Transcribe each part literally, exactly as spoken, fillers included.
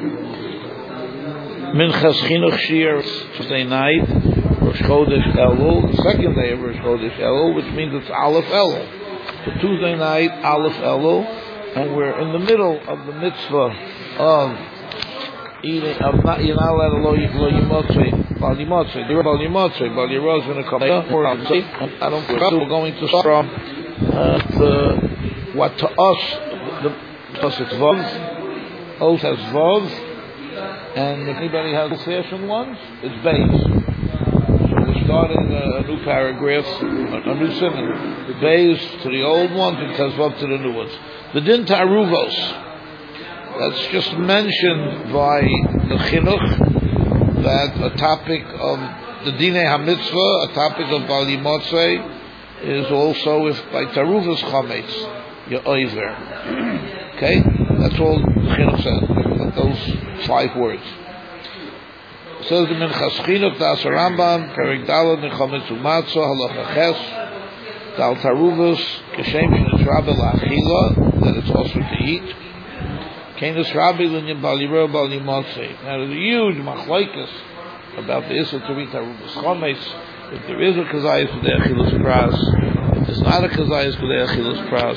Minchas Chinuch Shir Tuesday night, Rosh Chodesh Elul, the second day of Rosh Chodesh Elul, which means it's Aleph Elul. So Tuesday night, Aleph Elul, and we're in the middle of the mitzvah of eating, of not, you're not allowed to lo yimotzei, bal yimotzei, the bal yimotzei, bal yiro is going to come. I don't think we're going to start from uh, the, what to us, the, because it's Vav, Oz has Vav, and if anybody has old-fashioned ones, it's Beis. So we're starting a, a new paragraph, a, a new sentence. The Beis to the old ones, and Kazvav to the new ones. The Din Taruvos, that's just mentioned by the Chinuch, that a topic of the Dinei HaMitzvah, a topic of Bal Yimotzei, is also if by Taruvos Chametz, you're over. Okay? That's all the Chinuch says. Those five words. It says the Minchas Chinuch Das Rambam Perek Daled Nechometz Umatzah Halacha Ches Dal Taruvos Keshem Shenis Rabbi La'achila, that it's also to eat. Kenis Rabbi Linyan Bal Yiro Bal Yimotzei. Now there's a huge machlokes about the issue to eat Taruvos Chametz. If there is a kazayis for the Achilas Pras, if there's not a kazayis for the Achilas Pras.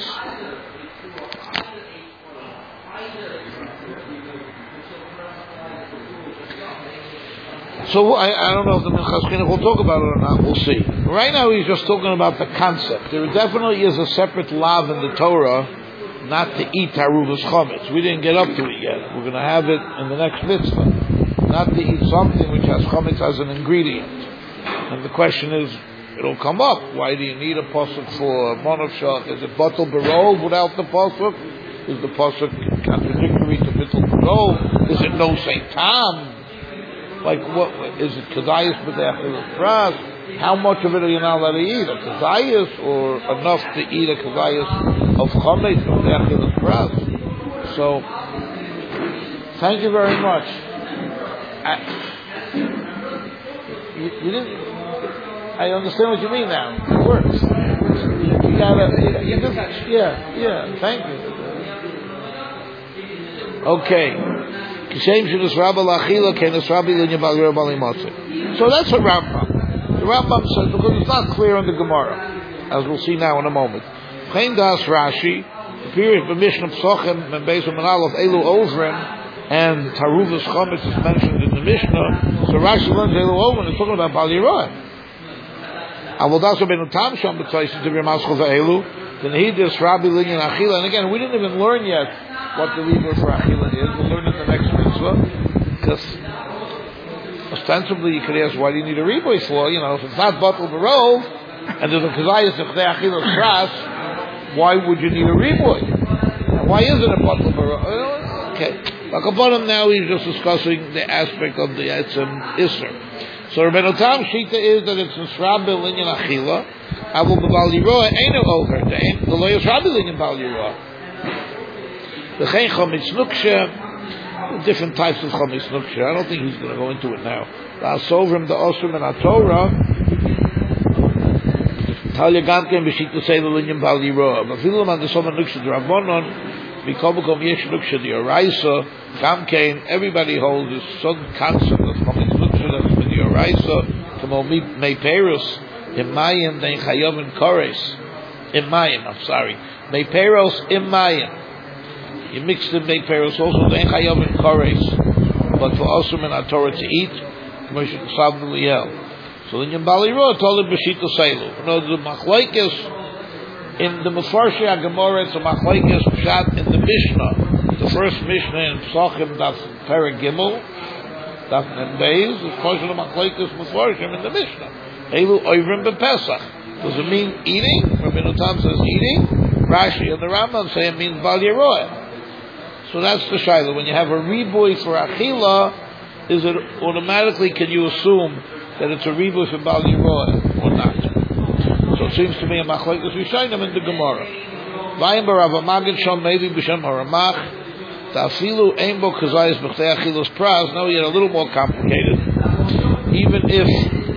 So I, I don't know if the Minchas Chinuch will talk about it or not. We'll see. Right now he's just talking about the concept. There definitely is a separate lav in the Torah not to eat Taruvos Chametz. We didn't get up to it yet. We're going to have it in the next mitzvah. Not to eat something which has Chametz as an ingredient. And the question is, it'll come up. Why do you need a pasuk for Monofshach? Is it Batal Barol without the pasuk? Is the pasuk contradictory to Batal Barol? Is it no Seitam? Like, what is it? Kazayas b'de'achilas pras? How much of it are you not allowed to eat? A kazayas, or enough to eat a kazayas of chametz b'de'achilas pras? So, thank you very much. I, you, you didn't. I understand what you mean now. It works. You gotta. You, you just, yeah, yeah. Thank you. Okay. So that's a Rambam. The Rambam says, because it's not clear in the Gemara, as we'll see now in a moment. Chaim Das Rashi, the period of Mishnah Psochim and Beis Manal of Elu Ovrim and Taruvos Chametz is mentioned in the Mishnah. So Rashi learns Elu Ovrim is talking about Bal Yirah. Avodas Rabbeinu Tam Sham B'Tzayis to be Maschal Ve'elu. Then he does Rabbi Linyan Achila, and again we didn't even learn yet what the Rebbe for Achila is. We'll learn in the next mitzvah, because ostensibly you could ask, why do you need a Rebbe for? You know, if it's not Batal Barol, and there's a Kazayas of Achila Pras, why would you need a Rebbe? And why isn't it Batal Barol? Okay. Like above him now he's just discussing the aspect of the Etzem Isser. So Rabbeinu Tam Shita is that it's Rabbi Linyan Achila, Avu B'Bal Yirah ain't over. The lawyer's Rabbi Linyan Bal Yirah. The Chaim Chametz Nuksha, different types of Chametz Nuksha. I don't think he's going to go into it now. The Asovrim, the Osrim, and HaTorah, Talia Gamken B'Shita Seila Linyan Bal Yirah. But Filam and the Soma Nuksha, the Rabbonon, Mikobukom Yesh Nuksha, the Oraisa, Gamken, everybody holds this some concept of Chametz Nuksha that's been the Oraisa, Kamo Mei Perus, Imayim, then Chayov and Kores. Imayim, I'm sorry. Mei Peros, Imayim. You mix the Mei Peros also, then Chayov and Kores. But for Osram and HaTorah to eat, Moshe Sav Liel. So then Bal Yirah told him B'Shita Seilu. You know, the Machlokes, in the Mefarshei HaGemara, it's a Machlokes Pshat in the Mishnah. The first Mishnah in Psochim, Daf Perek Gimel, Daf Nen Beis, is Kosher Machlokes Mefarshim in the Mishnah. Elu Oivrim BePesach. Does it mean eating? Rabbeinu Tam says eating. Rashi and the Rambam say it means Bal Yirah. So that's the Shaila. When you have a riboy for Achila, is it automatically, can you assume that it's a riboy for Bal Yirah or not? So it seems to me a Machlokes Rishayim in the Gemara. Vayim Barav Magid Shom maybe B'Shem Haramach Ta'afilu Ein Bo Kazayis B'Chtei Achilos Pras. Now we get a little more complicated. Even if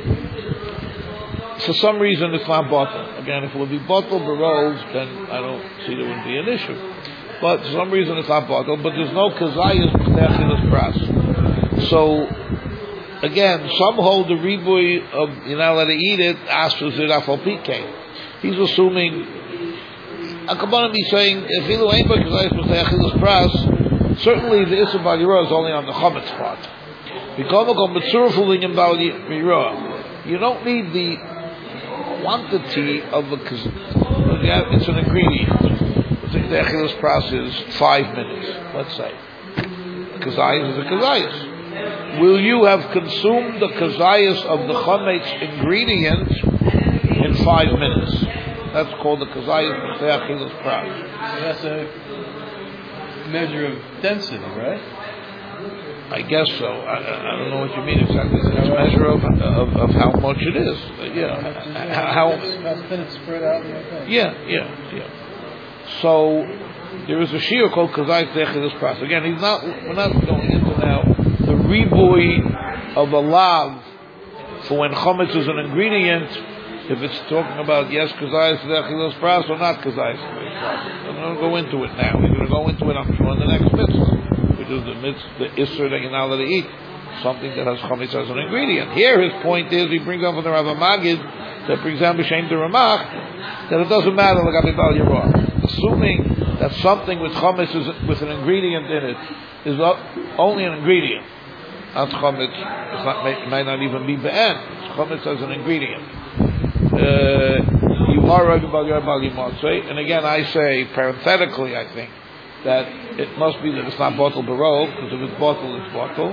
for some reason it's not bottle. Again, if it would be bottle barrels, then I don't see there would be an issue. but for some reason it's not bottled, but there's no kazayas b'techilas pras. So, again, some hold the ribui of, you're not allowed to eat it, asper zirafal pike. He's assuming, Akabanim is saying, if Ilu ain't by kazayas b'techilas pras, certainly the Issa Bal Yirah is only on the Chometz part. You don't need the quantity of the kazayas, it's an ingredient. I think the Echilas Pras is five minutes, let's say. Kazayas is a kazayas. Will you have consumed the kazayas of the Chometz ingredient in five minutes? That's called the kazayas of the Echilas Pras. That's a measure of density, right? I guess so. I, I don't know what you mean exactly. It's a measure of, of of how much it is. Yeah. How, how thin it's spread out. Yeah, yeah, yeah. So there is a shiur called Kazayas B'Techilas Pras. Again, he's not. We're not going into now the ribui of a lav for when chometz is an ingredient. If it's talking about yes, Kazayas B'Techilas Pras or not Kazayas B'Techilas Pras. I'm going to go into it now. We're going to go into it. I'm sure in the next mitzvah, which is the mitzvah, the isser that you're not allowed to eat, something that has chometz as an ingredient. Here, his point is he brings up from the Rav Magid that brings down b'shem the Ramach that it doesn't matter like Abi Bal Yirah. Assuming that something with chometz is with an ingredient in it is only an ingredient. Not chometz, it's not, it might not even be be'en. It's chometz as an ingredient. Uh, you are Rabbi Bal Yirah Bal Yimotzei, and again I say parenthetically, I think that it must be that it's not bottled barol, because if it's bottled, it's bottled.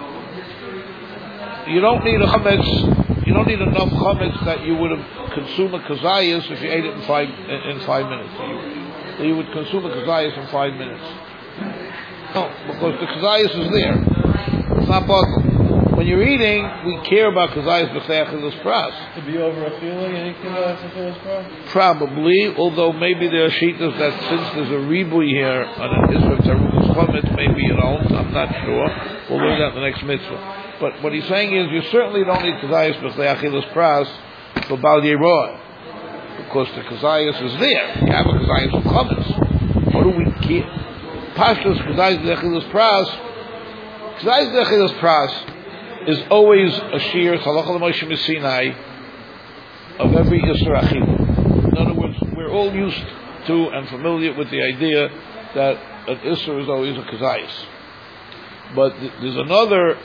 You don't need a chometz. You don't need enough chometz that you would have consumed a kazayas if you ate it in five in, in five minutes. You, that you would consume a kazayas in five minutes. No, because the kazayas is there. It's not bottled. When you're eating, we care about kazayas b'techilas pras. To be over a feeling, anything about b'techilas pras? Probably, although maybe there are shitas that since there's a ribui here on an Isra Tarubas Chometz, maybe you don't. I'm not sure. We'll learn that in the next mitzvah. But what he's saying is, you certainly don't need kazayas b'techilas pras for Bal Yirah. Because the kazayas is there. You have a kazayas of chometz. What do we care? Pashtus kazayas b'techilas pras. Kazayas b'techilas pras is always a shiur halacha l'Moshe Missinai of every Isra Achila. In other words, we're all used to and familiar with the idea that an Isra is always a kazayas. But th- there's another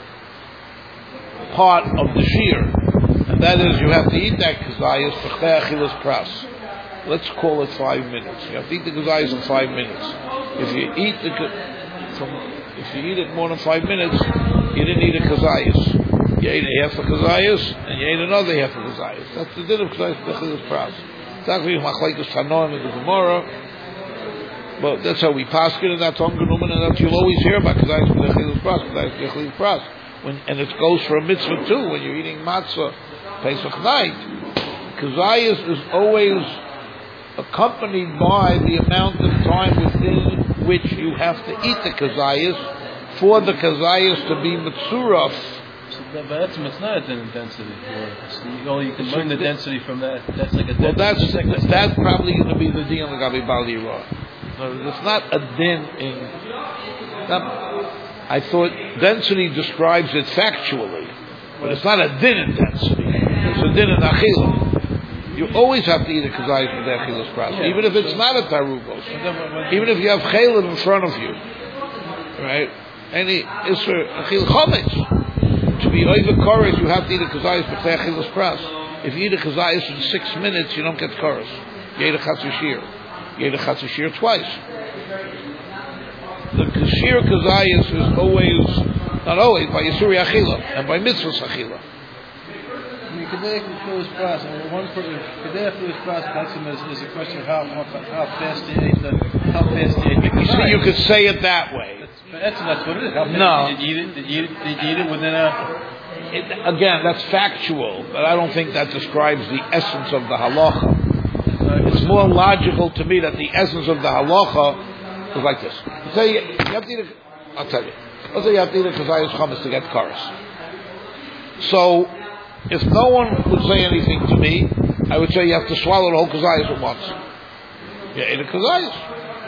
part of the shiur, and that is you have to eat that kazayas b'chtei achilas pras. Let's call it five minutes. You have to eat the kazayas in five minutes. If you eat the from, if you eat it more than five minutes, you didn't eat a kazayas. You ate a half a kazayas, and you ate another half a kazayas. That's the din of kazayas b'chilas pras. It's actually machlekes Tanoim in the Gemara, but that's how we pass it, and that's on Genumen, and that's you'll always hear about kazayas b'chilas pras, kazayas b'chilas pras. When, and it goes for a mitzvah too. When you're eating matzah Pesach night, kazayas is always accompanied by the amount of time within which you have to eat the kazayas for the kazayas to be mitzuraf. So that, but that's it's not a din density. So you, know, you can learn the density from that. That's like a well, that's that's, that's probably going to be the din of Gabi Bal Yirah. No, it's not a din in. Not, I thought density describes it factually, but it's not a din in density. It's a din in achila. You always have to eat a kazayas with achilas pras, yeah, even if it's so, not a tarugos. Even if you have chaylim in front of you, right? Any isra achil chometz to be over chorus, you have to eat a kazayas with achilas pras. If you eat a kazayas in six minutes, you don't get chorus. You ate a chatzishir. You ate a chatzishir twice. The kashir kazayas is always, not always, by Yisuri Achila and by Mitzvahs Achila. I mean, Kedei Achilas Pras, I mean, one person, Kedei Achilas Pras, is a question of how, how, how fast you ate the, how fast you ate the kazayas. You see, you could say it that way. That's, that's, that's what it is. How fast no. Did you eat it? Did you eat it, did you eat it within a... It, again, that's factual, but I don't think that describes the essence of the halacha. It's more logical to me that the essence of the halacha is like this. You say you have to eat a, I'll tell you. Let's say you have to eat a kazayas chametz to get karas. So, if no one would say anything to me, I would say you have to swallow the whole kazayas at once. You ate a kazayas.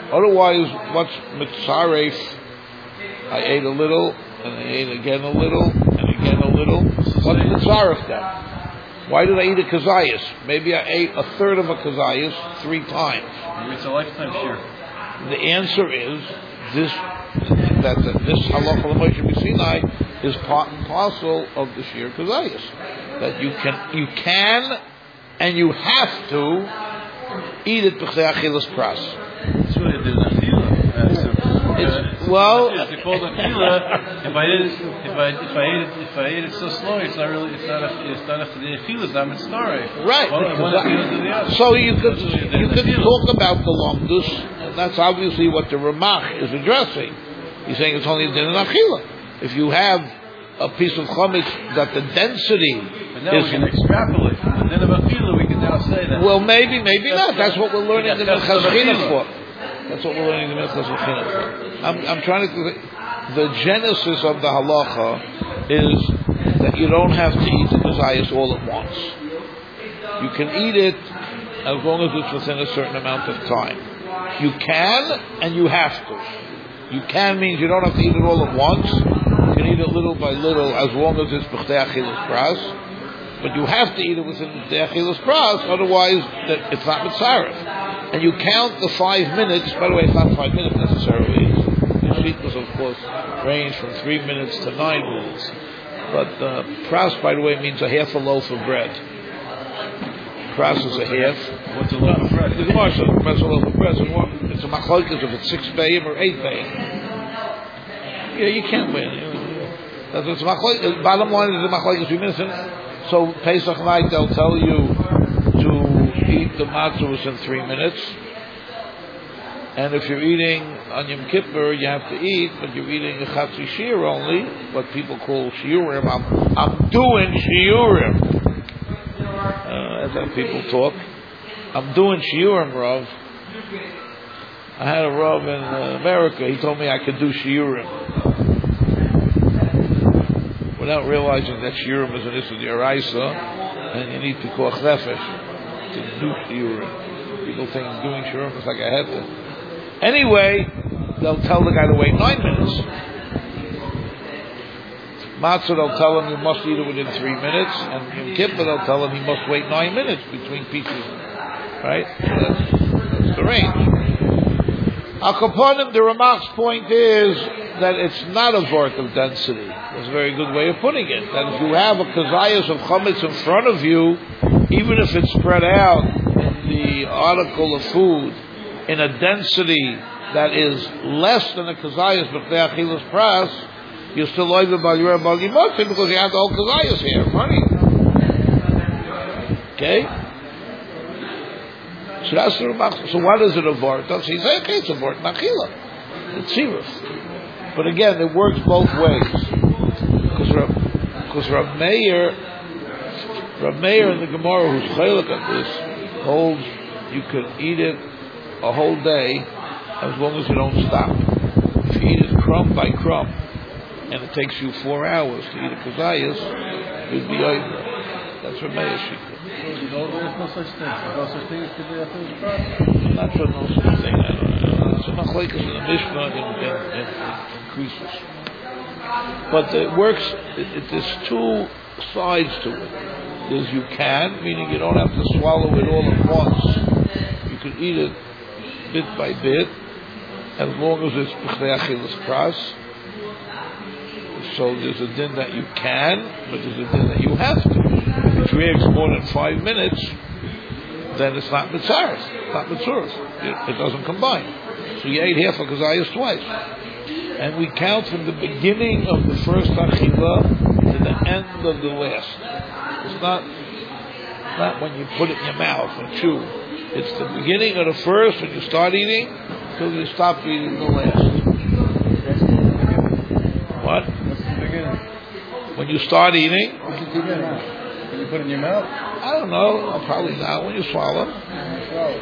Otherwise, what's mitzaref? I ate a little, and I ate again a little, and again a little. What's mitzaref then? Why did I eat a kazayas? Maybe I ate a third of a kazayas three times. Maybe it's a lifetime share. The answer is this: that the, this halacha l'Moshe B'Sinai is part and parcel of the shir kazayas. That you can, you can, and you have to eat it b'chdei achilas pras. It's really the achila. It's, well, it's called achila. If I ate it, if I if I ate it, if I ate it so slow, it's not really, it's not a, it's not a achila. It's not mitzvah. Right. One, one achila to the other. So you could you could talk about the lomdus, and that's obviously what the Ramach is addressing. He's saying it's only a din in achila. If you have a piece of chametz that the density but now is, we can extrapolate. The din of achila, we can now say that. Well, maybe, maybe that's not. That's what we're learning the that's Minchas the Chinuch for. That's what we're learning the Minchas Chinuch for. I'm, I'm trying to. The genesis of the halacha is that you don't have to eat the kazayas all at once. You can eat it as long as it's within a certain amount of time. You can and you have to. You can means you don't have to eat it all at once. You can eat it little by little as long as it's b'chdei achilas pras. But you have to eat it within b'chdei achilas pras, otherwise that it's not mitzaref. And you count the five minutes. By the way, it's not five minutes necessarily. The shittas, of course, range from three minutes to nine minutes. But uh, pras, by the way, means a half a loaf of bread. Pras is a half. What's a loaf of bread? The Gemara says pras a loaf of bread. It's a machlokes if it's six bayim or eight bayim. Yeah, you can't win. That's what's machlokes. Bottom line is the machlokes you missing. So Pesach night they'll tell you to eat the matzah within three minutes. And if you're eating on Yom Kippur, you have to eat, but you're eating a chatzi shir only, what people call shiurim. I'm, I'm doing shiurim. Uh, that's how people talk. I'm doing shiurim, Rav. I had a Rav in uh, America. He told me I could do shiurim. Without realizing that shiurim is an issue of the Araisa, and you need to call nefesh to do shiurim. People think doing shiurim is like a heter. Anyway, they'll tell the guy to wait nine minutes. Matzah, they'll tell him you must eat it within three minutes, and Yom Kippur, they'll tell him he must wait nine minutes between pieces. Right? So that's, that's the range. Al Kaponim, the Ramach's point is that it's not a vort of density. That's a very good way of putting it. That if you have a kazayas of chametz in front of you, even if it's spread out in the article of food in a density that is less than a kazayas b'chdei achilas pras, you're still over by your bagi motzei because you have the whole kazayas here in front of you. Okay? So that's the Ramach. So what is it a vort? So you say, okay, it's a vort nachila. It's serious. But again, it works both ways. Because Rav, because Rav Meir, Rav Meir in the Gemara, who's chaylik at this, holds you could eat it a whole day as long as you don't stop. If you eat it crumb by crumb, and it takes you four hours to eat a kazayas, you'd be over. That's Rav Meir's shikha. There's no such thing. There's no such thing as kidei achilas pras. I'm not sure no such thing. I don't know. It's a machlokes in the Mishnah in, in, in, in Krisus. But it works, it, it, there's two sides to it. There's you can, meaning you don't have to swallow it all at once. You can eat it bit by bit, as long as it's b'chdei achilas pras. So there's a din that you can, but there's a din that you have to. If it drags more than five minutes, then it's not mitzaref, it's not mitzuref. It, it doesn't combine. So you ate half a kazayas twice. And we count from the beginning of the first achila to the end of the last. It's not, not when you put it in your mouth and chew. It's the beginning of the first when you start eating till you stop eating the last. What? What's the beginning? When you start eating. What's the beginning? Can you put it in your mouth? I don't know. Probably not when you swallow. Swallow.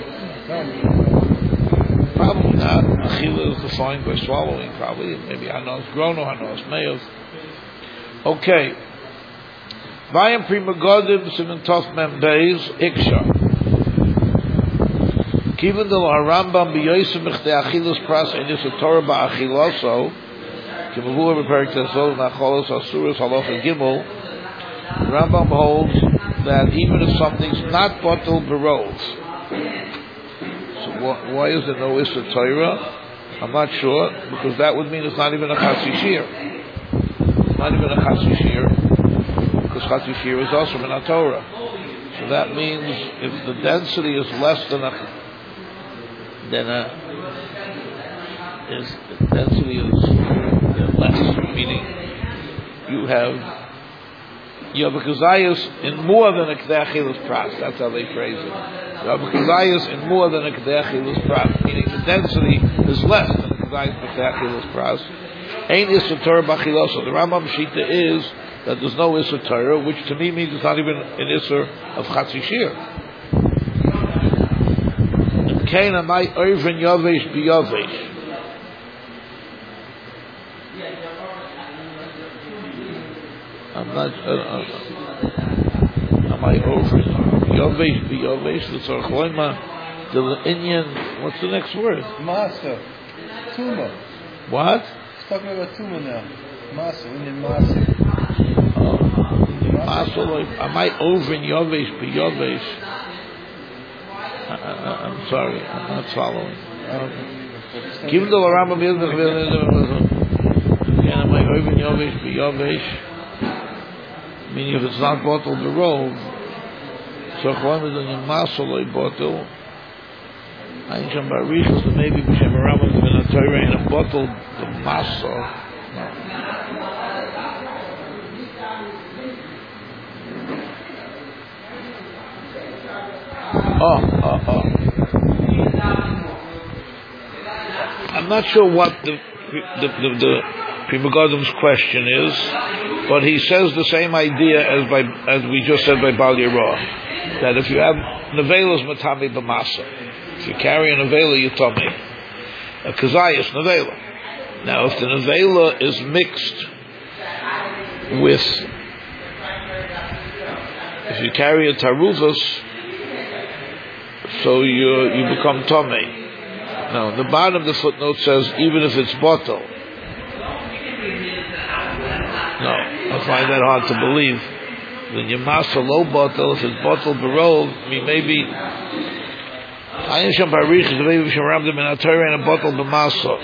Probably not. Achila is defined by swallowing, probably. Maybe Hanos Grono, Hanos Meov. Okay. Vayim Prima Godim Simon Tov Mem Beis Iksha. Given the Rambam b'yoysim b'chtei achilas pras and yisur Torah ba'achiloso, k'mavur b'perik tezol nacholos asuros halacha gimel, Rambam holds that even if something's not bottled berold, so wh- why is there no Issa Torah? I'm not sure, because that would mean it's not even a Chatzi Shir. It's not even a Chatzi Shir, because Chatzi Shir is also in a Torah. So that means if the density is less than a, then a, is, the density is less, meaning you have You have a kazayas in more than a k'dei achilas pras. That's how they phrase it. You have a kazayas in more than a k'dei achilas pras, meaning the density is less than a kazayas k'dei achilas pras. Ain't Issa Torah b'achilos. So the Rambam Shita is that there's no Issa Torah, which to me means it's not even an Issa of Chatzi Shir. And Kain amai oivrin yovesh b'yovesh. I'm not. Uh, uh, am I over? Yovesh be yovesh. The tzarchoima. The Indian. What's the next word? Masa. Tuma. What? He's talking about tuma now. Masa. Indian masa. Masa. Am I over in yovesh be yovesh? I'm sorry. I'm not following. Give the Rambam. Am I over in yovesh be yovesh? Meaning if it's not bottled the road, so Chol is in your masoloi bottle. Ein Shem Barichos, and maybe B'Shem Rambam in a Torah in a bottle the maso. Oh, oh, oh. I'm not sure what the the the, the Pri Megadim's question is, but he says the same idea as by as we just said by Bal Yerah, that if you have nevelas matami b'masa, if you carry a nevela, you tummy a kazayas nevela. Now, if the nevela is mixed with, if you carry a taruvas, so you you become tummy. Now, the bottom of the footnote says even if it's bottle. No, I find that hard to believe. When you master low bottle, if it's bottle berolled, I mean maybe Ayin Shem Barich is maybe Shem Ramdim in a Torah and a bottle b'maso.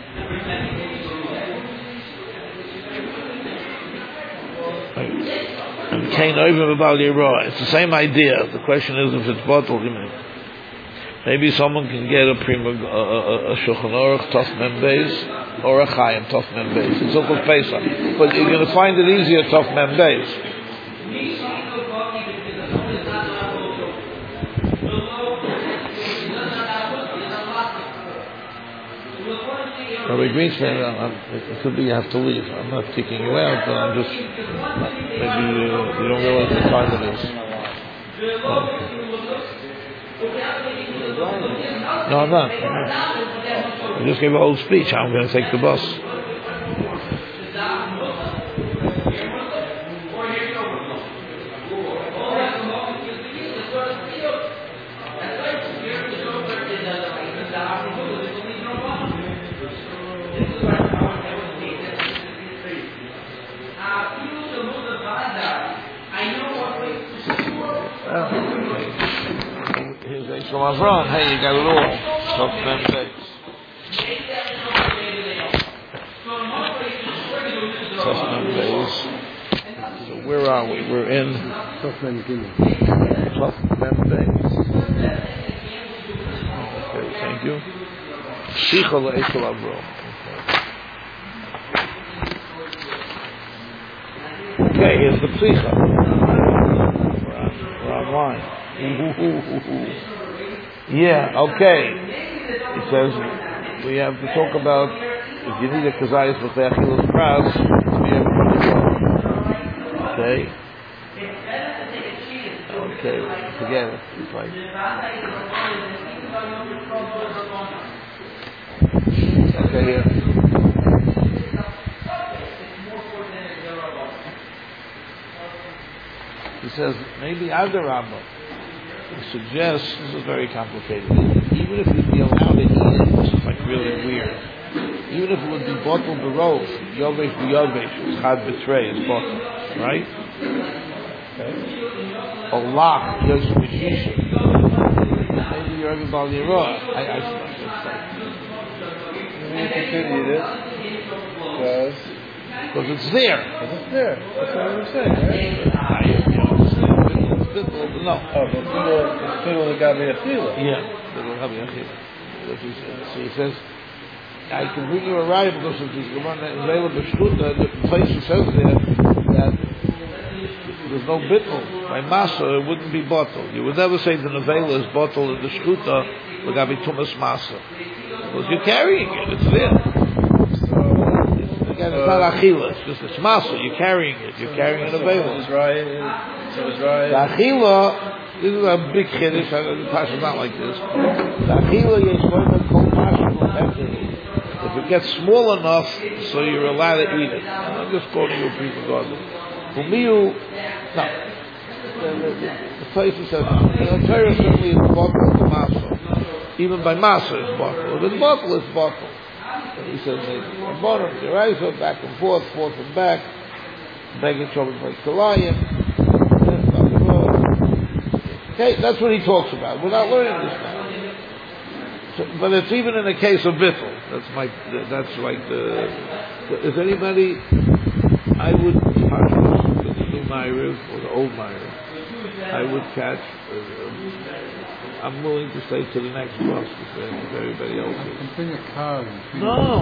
And Kain Oivim B'Bal Yerah. It's the same idea. The question is if it's bottled. Maybe someone can get a prima, a, a, a Shulchan Aruch Tov Mem Beis or a Chaim Tov Mem Beis. It's all called Pesach, but you're going to find it easier Tov Mem Beis. Rabbi Greenspan, it could be you have to leave. I'm not kicking you out, but I'm just maybe you, you don't realize what time it is. Oh. No, I'm not. I just gave a whole speech how I'm going to take the bus. From Avron, hey, you got it all. Top Mem Beis. Top Mem Beis. So where are we? We're in Top Mem Gimel. Top Mem Beis. Okay, thank you. Shicha le'Eichel Avron. Okay, here's the Psicha. We're on, we're online. Yeah, okay. It says we have to talk about if you need a kazayas with the achilas pras, we have to okay. Okay, forget it. It's like okay, yeah. He says maybe other Rambam. He suggests, this is very complicated, even if you'd be allowed to eat it, this is like really weird. Even if it would be bottled berov, yovesh b'yovesh, it's had betray, it's bottled, right? Okay. Olach, yosh b'shisha. Maybe you're over Bal Yeroah. I, I, You continue it because because it's there. Because it's there. That's what we were saying, right? I, you know, it's, it's, it's, no. Oh, but it's fiddle that got me a feeling. Yeah, fiddle got me a feeling. So he says, I can bring you a raya because of this Gemara in Leila B'Shchuta, the place who says there that there's no bittul. By Masa, it wouldn't be bottled. You would never say the Nevela is bottled in the Shchuta, would be Tumas Masa. Because you're carrying it, it's there. So, again, it's not Achila, it's just it's Masa, you're carrying it, you're carrying an Nevela. So it's right. The Achila, this is a big Kiddush, the Tasha is not like this. The Achila, Yeshvoim, Kol Masha, if it gets small enough, so you're allowed to eat it. I'm just quoting you a people garden. Umiyu, no. The, the, the place says, the Torah certainly is bottled to Masa. Even by Masa it's bottled. If it's bottled, it's bottled. And he says, the bottom, the riser, back and forth, forth and back, begging trouble like Kalayim. Okay, that's what he talks about. We're not learning this now. So, but it's even in the case of Bittul. That's my, that's like the, is anybody, I would, the new Ma'ariv or the old Ma'ariv, I would catch, uh, I'm willing to stay to the next bus if everybody else is. You can bring a car. No!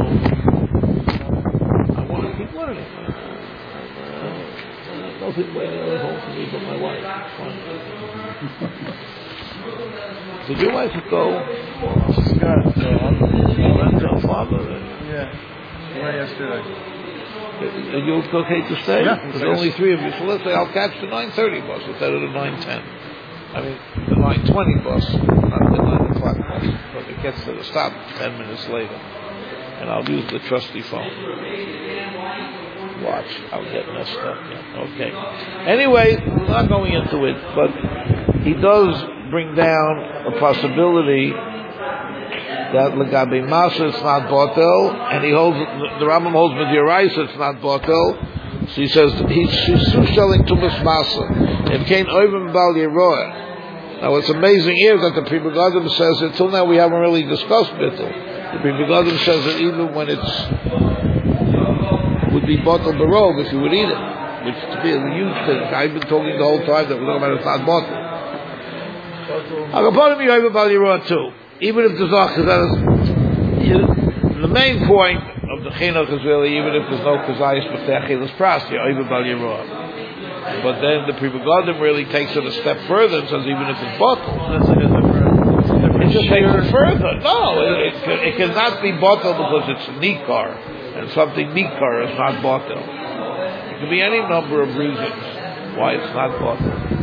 I want to keep learning. Uh, uh, nothing waiting at home for me but my wife. Did your wife go? She's got it. So She went to her father. Yeah. She went yesterday. Are you okay to stay? Yeah. There's only three of you. So let's say I'll catch the nine thirty bus instead of the nine ten. I mean, the nine twenty bus, not the nine o'clock bus. But it gets to the stop ten minutes later. And I'll use the trusty phone. Watch, I'll get messed up. Yeah. Okay. Anyway, we're not going into it, but he does bring down a possibility that Lagabe Masa it's not Botel, and he holds the Rambam holds with Yeraisa it's not Botel. So he says he's she's selling Tumas Masa. It came over Bal Yeroah. Now what's amazing here is that the Pri Megadim says that till now we haven't really discussed Bittul. The Pri Megadim says that even when it's would be Botel Barov if you would eat it, which to me is a huge thing. I've been talking the whole time that we're talking about it's not Botel. Agaponim Yoiva Bal Yeroah too. Even if the Zach is the main point of the Chinuch is really even if there's no Kazayas B'Techilas Pras, Yoiva Bal Yeroah. But then the Pri Megadim really takes it a step further and says even if it's bottled, that's like a different. it just takes it further. No, it, it, it cannot be bottled because it's Nikar, and something Nikar is not bottled. It can be any number of reasons why it's not bottled.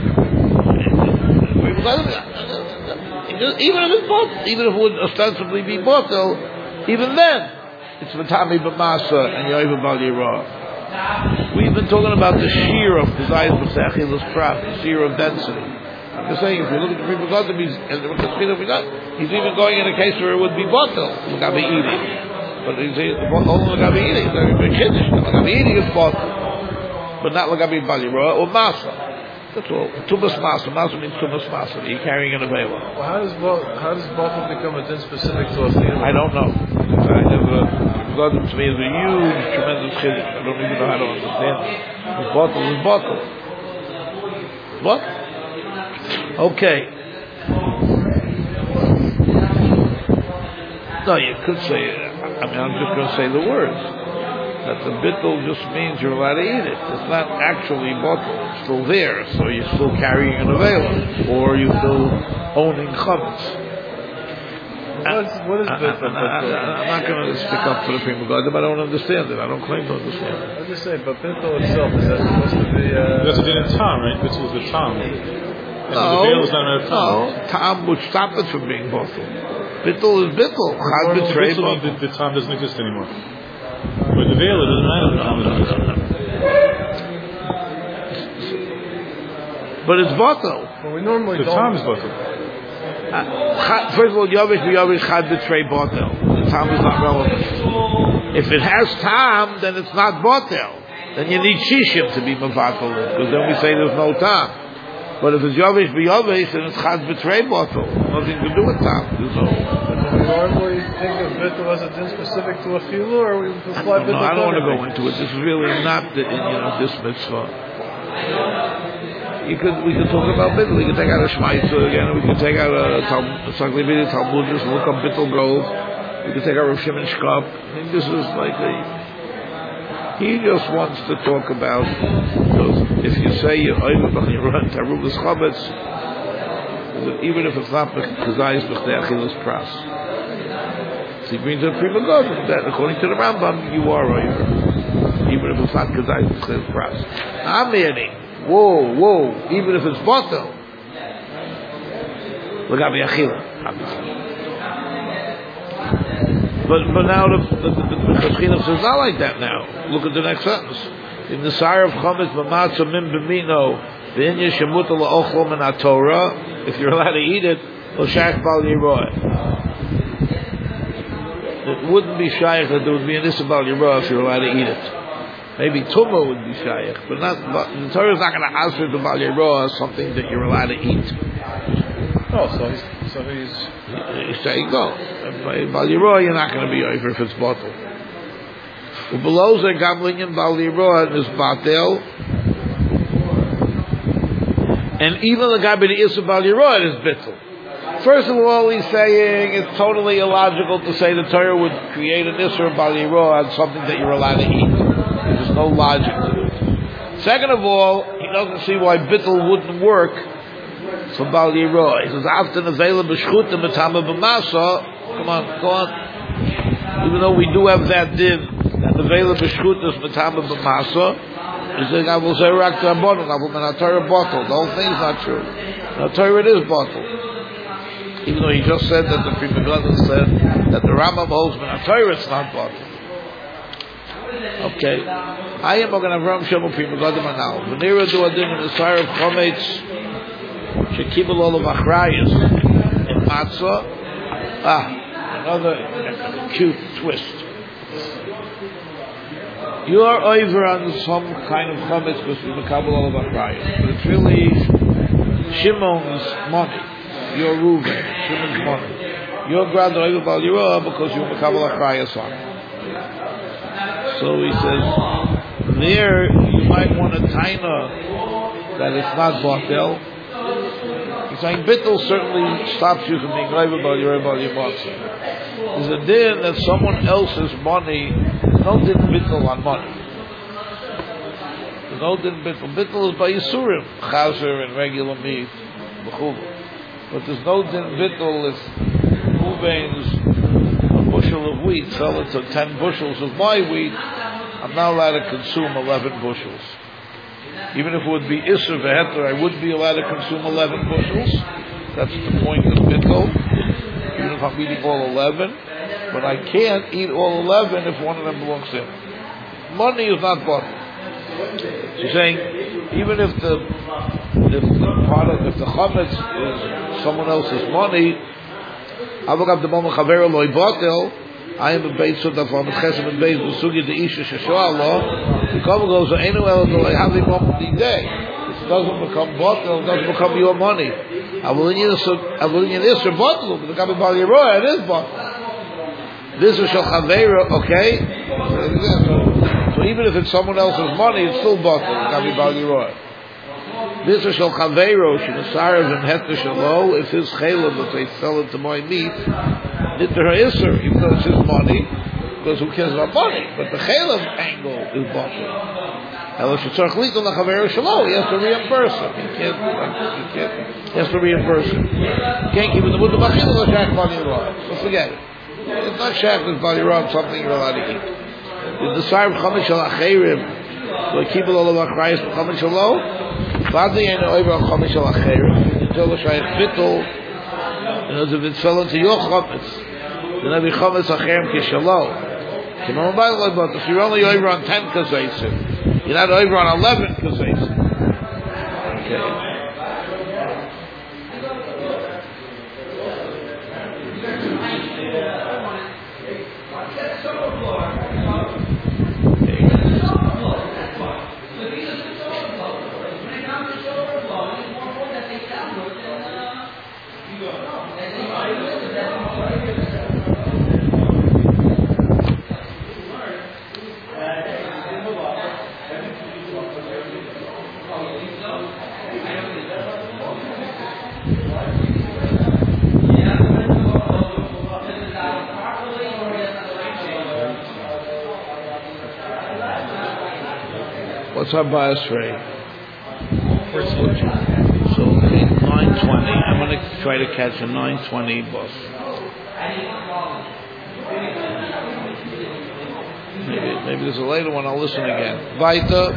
Even if it's bottled, even if it would ostensibly be bottled, even then, it's Vatami B'Masa and Yoiva Bal Yeroah. We've been talking about the shear of Kazayas B'Sechilas Prat, the shear of density. I'm just saying, if you look at the Pri Megadim, he's, he's even going in a case where it would be bottled, Lagabe eating. But he's only Lagabe eating, Lagabe Kiddush, Lagabe eating is bottled. But not Lagabe Bal Yeroah or Masa. That's all. Tumas Masa. Masa means Tumas Masa. You're carrying an available. Well, how does bo- how does bottle become a din specific to a field? I don't know. I never. God to me is a huge, tremendous chiddush. I don't even know how to understand it. The bottle is bottle. What? Okay. No, you could say it. I mean, I'm just going to say the words. That the bittul just means you're allowed to eat it. It's not actually bottle. It's still there, so you're still carrying an avail, or you're still owning chametz. What is, what is bittul? I'm not going to stick up for the Pri Megadim. I don't understand it. I don't claim to understand it. I just say, but bittul itself is that supposed to be? Uh, That's a din in tam, right? Bittul is a tam. No, the is not a tam. no, tam would stop it from being bottle. Bittul is bittul. Chad betray bittul. The, the tam doesn't exist anymore. But the veil, it doesn't matter. The tam doesn't exist. but it's bottle. But we normally The don't. time is bottle. Uh, first of all, Yavish Yavish Chad B'Trei Bottle. The time is not relevant. If it has time, then it's not Bottle. Then you need Shishim to be Mavatal, because then we say there's no time. But if it's Yavish B'Yavish, then it's Chad B'Trei Bottle. Nothing to do with time. There's no. Do we normally think of bittul as a din specific to a chilu, or we apply bittul? No, I don't want to go into it. This is really not the, you know, this mitzvah. You could, we could talk about bittul. We could take out a Shmaitzer again. We could take out a Saklibidi Talmudis, look up Bittul Grove. We could take out Rav Shimon Shkop. I think this is like a. He just wants to talk about. Those, if you say you you run Tarubas Chavetz, even if it's not Kazayis B'Chtei Achilas Pras. So he brings up Prima Godim that according to the Rambam you are over, even if it's not Kazayis B'Chtei Pras. I'm adding. Whoa, whoa, even if it's bottle. Look at the Achila. But but now the the Chashchinah says not like that now. Look at the next sentence. In the sire of Chometz B'Matzah Min B'Mino V'Inya Shemuta L'Ochlo Min HaTorah, if you're allowed to eat it, L'Shach Bal Yiroah. It wouldn't be shaykh that there would be an Issa Bal Yiroah if you're allowed to eat it. Maybe Tumah would be shaykh, but not. But the Torah is not going to ask you to Bal Yiroah something that you're allowed to eat. Oh, so he's so he's. You say go. By Bal Yiroah, you're not going to be over if it's bottle. Below the Gamlinyan Bal Yiroah is batel, and even the guy by the Issa Bal Yiroah is bittul. First of all, he's saying it's totally illogical to say the Torah would create an Issa Bal Yiroah on something that you're allowed to eat. There's no logic to it. Second of all, he doesn't see why bittul wouldn't work for Bal Yiroah. He says, after Nevela B'Shchut and B'Tama B'Masa, come on, go on. Even though we do have that din, that Nevela B'Shchut is B'Tama B'Masa, he says, I will say Rak T'Abonu, I will mean Torah bottle. The whole thing is not true. The Torah it is bottle. Even though he just said that the Prima Godim said that the Rambam holds Min Torah it's not bottle. Okay. I am going to Avram Shemu Prima Godim now. V'nira do adim in the sire of Chometz Shekibel all of Achrayas in Matzah. Ah, another cute twist. You are over on some kind of Chometz because we Mekabel all of Achrayas, but it's really Shimon's money. You're Reuven, Shimon's money. You're Grad over Bal Yiroah because you Mekabel Achrayas on it. So he says, there you might want a taina that it's not Batel. He's saying bittul certainly stops you from being Reiva Bal Yiroah Bal Yimatzah. There's a din that someone else's money, there's no din bittul on money. There's no din bittul. Bittul is by Yisurim, chazer and regular meat, b'chuva. But there's no din bittul if Ruvain's bushel of wheat, sell it to ten bushels of my wheat, I'm not allowed to consume eleven bushels. Even if it would be Isser V'Heter, I would be allowed to consume eleven bushels. That's the point of bittul. Even if I'm eating all eleven, but I can't eat all eleven if one of them belongs to him. Money is not bottle. She's saying, even if the if the product, if the chametz is someone else's money, I am a beit suda for a chesed and beit b'sugi the isha sheshoah. The couple goes, "Enu eligible have the moment the day. It doesn't become bottle. It doesn't become your money. I will in this. I will in this bottle. But the couple Bal Yiroah, it is bottle. This is shalchavera, okay. So even if it's someone else's money, it's still bottle. The couple Bal Yiroah. This is shalchavera. She was sorry of him heter shalo. If his chayla that they sell it to my meat. Niter ha'isser, even though it's his money, because who cares about money? But the chaylev angle is bottled. He has to reimburse him. He can't, like, he can't, he has to reimburse him. He can't keep it. The Mutter Bachil is Shach Bal Yiroah. So forget it. It's not Shach Bal Yiroah, something you're allowed to eat. The Desire of Chometz Shel Acherim, so keep it all of Achrayas for Chometz Shelo, Vadi ain't over on Chometz Shel Acherim, until the Shaykh Bittul, and if it's fell into your Chometz, then every Chometz Acherim Kishalo. If you're only over on ten Kazaysim, you're not over on eleven Kazaysim. Okay. What's our bias rate? First solution. So okay, nine twenty. I'm going to try to catch a nine twenty bus. Maybe, maybe there's a later one. I'll listen again. Weiter.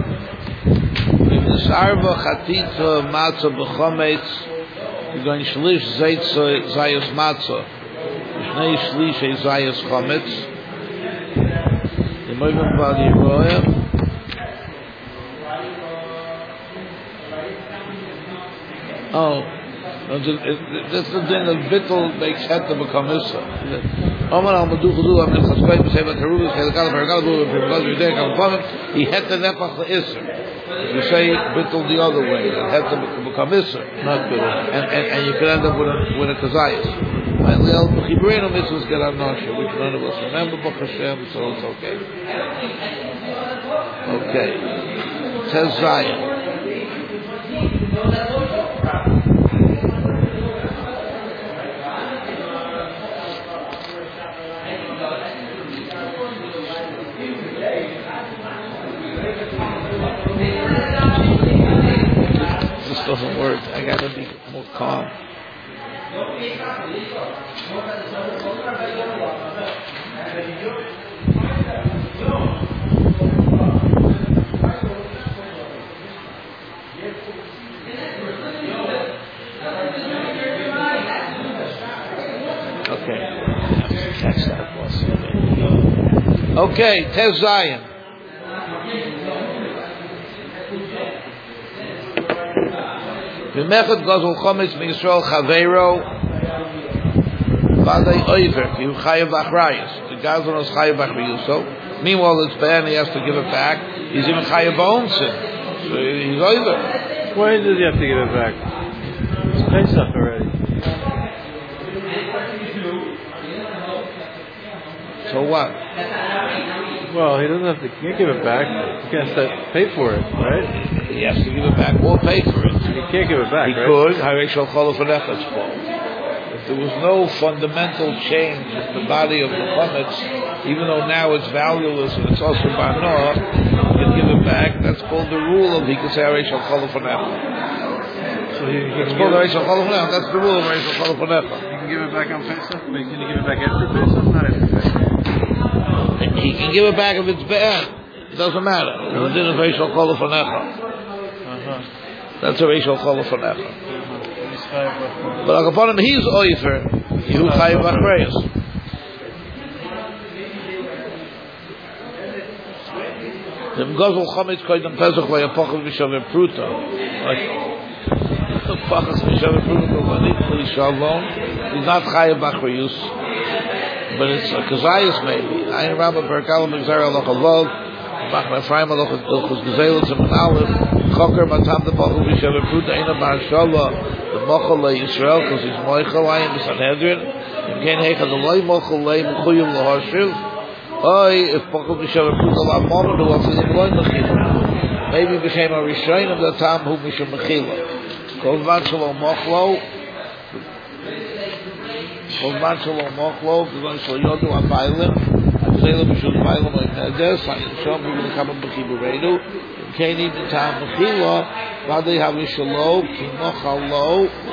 Sarva chatita matzah b'chometz. You're going shlish zayt zayas matzah. Shnei shlish zayas chometz. The moving body roya. Oh, that's the thing that bittul makes head to become issa. Omar al madu chudu am el chaspay b'seva terubis chelakal v'hergal b'u v'pirgal v'yudei kalpamim. He had to nefach the issa. You say bittul the other way, it had to become issa, not bittul, and, and and you could end up with a with a kazayis. Finally, al b'chibrenu mitzvahs get our nosha, which none of us remember, Baruch Hashem, so it's okay. Okay, says Zion. This doesn't work. I gotta be more calm. Okay. Catch that boss. Okay, Tez Zion. V'mechad gazol chometz miYisrael chaveiro v'adei oiver ki hu chayav achrayis. The gazol is chayav achrayuso. Meanwhile, it's bad. He has to give it back. He's even chayav own sin, so he's oiver. Why does he have to give it back? It's Pesach already. So what? Well, he doesn't have to. He can't give it back. He can't set, pay for it, right? He has to give it back or pay for it. He can't give it back. He right? could. Harei shel chol u'fanechas fault. If there was no fundamental change in the body of the chometz, even though now it's valueless and it's also banoah, you can give it back. That's called the rule of he could say Harei shel chol u'fanechas. So he, he It's called Harei shel chol u'fanechas. That's the rule of Harei shel chol u'fanechas. You can give it back on Pesach, but can you give it back after Pesach? Not after Pesach. He can give it back if it's bad. It doesn't matter. It's in Harei shel chol u'fanechas. That's a racial call for never. But upon him, he's oifer. You chayiv achrayus. The gazol chometz koydem pesach lo yapachas v'shaveh pruta. Like yapachas v'shaveh pruta kovanit l'shalom. He's not chayiv achrayus, but it's a kazayis maybe. Ayin Rabbah Perkalim Mizar Alach Avod. Machna Ephraim Alach Alchus Gezelos and Aleph. Choker Matam the Bachel V'Shaveh Pruta Eina Ba'ashala the Mochel LeYisrael because he's Moichel Ayim B'Sanhedrin Yimkein Heicha the Loi Mochel Lei M'Chuyim L'Harshiv Oy if Bachel V'Shaveh Pruta L'Amon Who was in Loi Mechila maybe became a Rishayin of the Tam Who Mishum Mechila Kol Van Shalom Mochlo Kol Van Shalom Mochlo Kol Shal Yodu Abaylim Abaylim B'Shul Abaylim Like Nedes Ayin Shom Who will come up B'Chiburenu Can't even time mechila, v'adei havishalo, ki mochalo.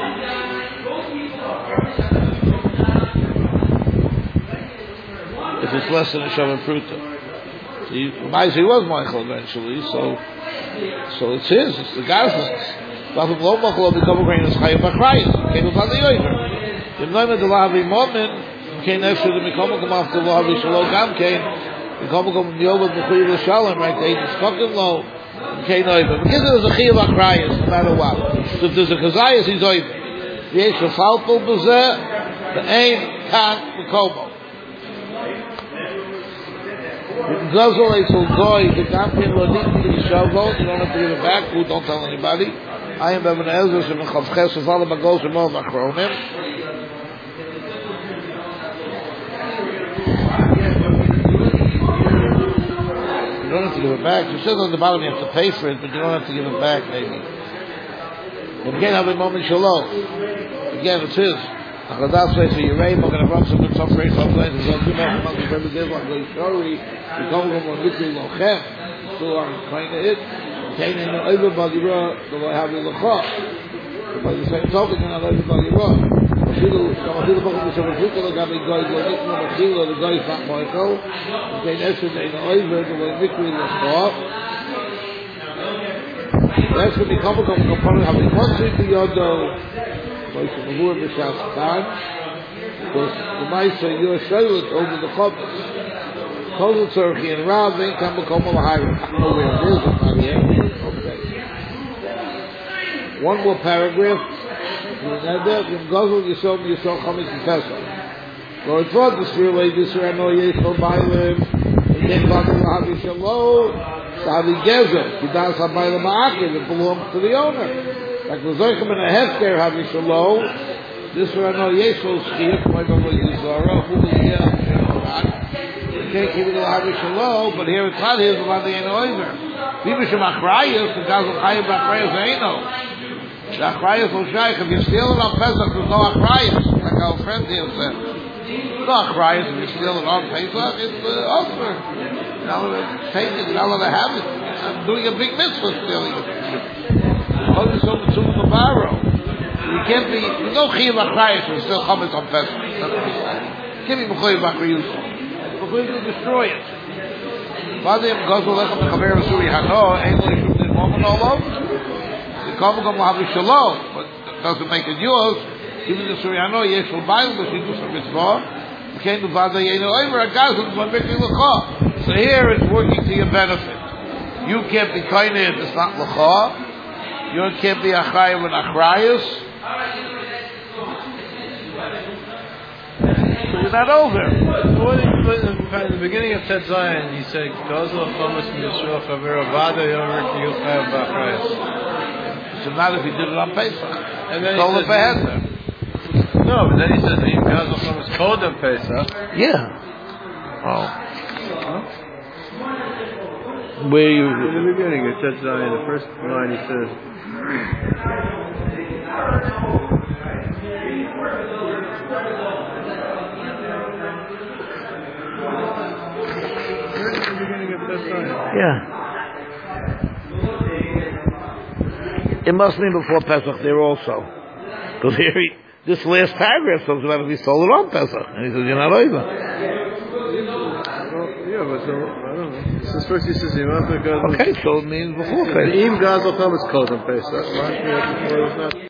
If it's less than a shaman pruta, so he was Michael eventually. So, so it's his. It's the guy's. But if lo mochalo become a grain as chayav achrayus, came upon the yoiver. If not the lahavi moment, can't actually the mikomo come after lo havishalo gam came. Mikomo come the over the chuyav l'shalom, right? They just fucking low. Okay, no, but because there's a chiyuv achrayus, no matter what. So if there's a kazayas, he's over. The yesh falpul b'zeh, the ain kan mikomo. Gazol etzol goy, the gampin lo nitn l'shavot, you don't have to give it back, who don't tell anybody. I am Be'ben Ezra, so mechavches, so follow my goals and more machronim. You don't have to give it back. You said on the bottom you have to pay for it, but you don't have to give it back, maybe. And again, have a moment shalom. Again, it's his. Achadas says, so you're right, I'm going to run some good stuff for you, sometimes, there's no two men, I'm going to be very good, I'm going to show you, you come from a little lochem. still aren't kind of it. Can't know everybody raw, the way have the lacha. By the same token, not everybody raw. Afילו, afילו both the same fruit, the guy goes to the afilo, the guy is not Michael. Can't estimate in the over the way mikri lacha. That's when the couple come component have a constant to yodo. Most of the word is Shastan. Because the Maisa, you're cellular over the Chodesh. Total Turkey and Rav, then come become a higher. I don't know where it is, it's not here. Okay. One more paragraph. Yom Gozel Yisrael Yisrael Chametz Pesach. Lord thought this really, this year I know Yisrael Bailim, and then Batel Havi Shalom, Savi Gezer, Kidas HaBailim Ma'akiv, it belongs to the owner. Like the Zoichem and a Hefker Havi Shalom, this year I know Yisrael Shchiach, my Baba Yisrael, who will hear you can't keep it to Havi Shalom, but here it's not his, about the Eno Oiver. People should Achrayas, the Gazel Chayim Achrayas Eino. The Achrayas will shaykh. If you steal it on Pesach, there's no Achrayas. Like our friend here said. No Achrayas, if you steal it on Pesach, it's uh, offer. Now let take it, now let have it. I'm doing a big mitzvah stealing it. Hold this over to the barrow. You can't be, there's no Chiyuv Achrayas, you still Chametz on Pesach. That's what he's saying. You can't be Mechoyev Achrayus. We're going to destroy it. Vadim Gozel Lechem Mechaber Asuri Hano, Ein Lo Yishum Din Momen Olov. Come go have shalom, but that doesn't make it yours. Even the Suryano Yeshul Bail, but you do some mitzvah. You can't do Vada Yeno Oimer, a Gazan, one Mikri L'cha. So here it's working to your benefit. You can't be kind of, it's not L'cha. You can't be Achayim and Achrayas. So you're not over. So what did you, in the beginning of Tet Zion, he said, Gozel Chametz Yisrael Chaver Vada Yomer Kiyul Chayav B'Achrayas. So not if he did it on Pesach. And then told he says, no, but then he says, Im Gazel Chametz Kodem Pesach. Yeah. Oh. Huh? Where you? In the beginning of Tet Zion, the first line he says, in the beginning of Tet Zion. Yeah. It must mean before Pesach there also. Because here, he, this last paragraph talks about if he stole it on Pesach. And he says, you're not over. Well, yeah, but so, I don't know. It says first he says, okay, so it means before Pesach. Im Gazel Chametz Kodem Pesach.